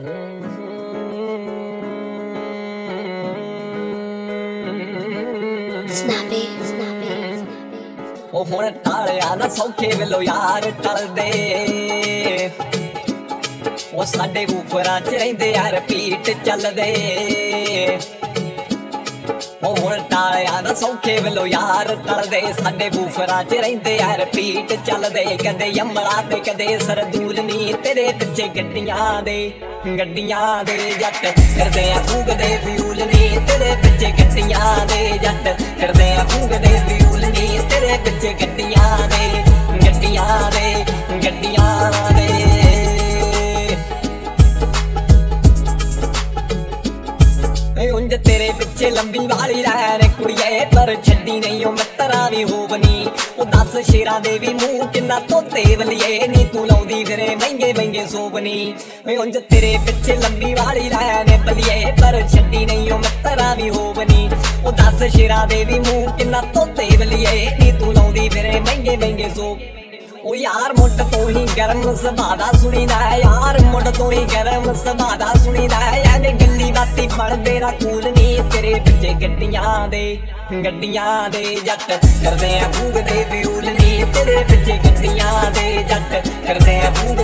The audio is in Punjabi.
ਉਹ ਹੁਣ ਟਾਲਿਆ ਨਾ ਸੌਖੇ ਵੇਲੋ ਯਾਰ ਟਲਦੇ ਉਹ ਸਾਡੇ ਉਪਰਾਂ ਚ ਰਹਿੰਦੇ ਆ ਰਿਪੀਟ ਚੱਲਦੇ ਉਹ ਹੁਣ ਟਾਲਿਆ ਨਾ ਸੌਖੇ ਵੇਲੋ ਯਾਰ ਟਲਦੇ ਸਾਡੇ ਬੂਫਰਾਂ ਚ ਰਹਿੰਦੇ ਆ ਰਿਪੀਟ ਚੱਲਦੇ ਕਦੇ ਯਮਲਾ ਤੇ ਕਦੇ ਸਰਦੂਲ ਨੀ ਤੇਰੇ ਪਿੱਛੇ ਗੱਡੀਆਂ ਦੇ ਜੱਟ ਫਿਰਦੇ ਆ ਫੂਕਦੇ ਫਿਊਲ ਨੀ ਤੇਰੇ ਪਿੱਛੇ ਗੱਡੀਆਂ ਦੇ ਜੱਟ ਫਿਰਦੇ ਆ ਫੂਕਦੇ ਫਿਊਲ ਨੀ ਤੇਰੇ ਪਿੱਛੇ ਗੱਡੀਆਂ ਦੇ ਉਂਝ ਤੇਰੇ ਪਿੱਛੇ ਲੰਬੀ ਵਾਲੀ ਰਹਿ ਕੁੜੀਏ ਪਰ ਛੱਡੀ ਨਹੀਂ ਉਹ ਮਿੱਤਰਾਂ ਵੀ ਹੋਵਨੀ ਉਹ 10 ਸ਼ੇਰਾਂ ਦੇ ਵੀ ਮੂੰਹ ਕਿੰਨਾ ਤੋਤੇ ਵਲੀਏ ਨੀ ਤੂੰ ਲਾਉਂਦੀ ਫਿਰੇ ਮਹਿੰਗੇ ਸੋਬਨੀ ਉਂਝ ਤੇਰੇ ਪਿੱਛੇ ਲੰਬੀ ਵਾਲੀ ਰਹਿ ਨੇ ਬਲੀਏ ਪਰ ਛੱਡੀ ਨਹੀਂ ਉਹ ਮਿੱਤਰਾਂ ਵੀ ਹੋਵਨੀ ਉਹ 10 ਸ਼ੇਰਾਂ ਦੇ ਵੀ ਮੂੰਹ ਕਿੰਨਾ ਤੋਤੇ ਵਲੀਏ ਨੀ ਤੂੰ ਲਾਉਂਦੀ ਫਿਰੇ ਮਹਿੰਗੇ ਸੋਬ ਉਹ ਯਾਰ ਮੁੱਢ ਤੋਂ ਹੀ ਗਰਮ ਸੁਭਾਅ ਦਾ ਸੁਣੀਦਾ ਯਾਰ ਮੁੱਢ ਤੋਂ ਹੀ ਗਰਮ ਸੁਭਾਅ ਦਾ ਸੁਣੀਦਾ ਐਵੇਂ ਗੱਲੀ ਬਾਤੀ ਫੜਦੇ ਨਾ ਕੂਲ ਨੀ ਤੇਰੇ ਪਿੱਛੇ ਗੱਡੀਆਂ ਦੇ ਜੱਟ ਕਰਦੇ ਆ ਫੂਕਦੇ ਫਿਊਲ ਨੀ ਤੇਰੇ ਪਿੱਛੇ ਗੱਡੀਆਂ ਦੇ ਜੱਟ ਕਰਦੇ ਆ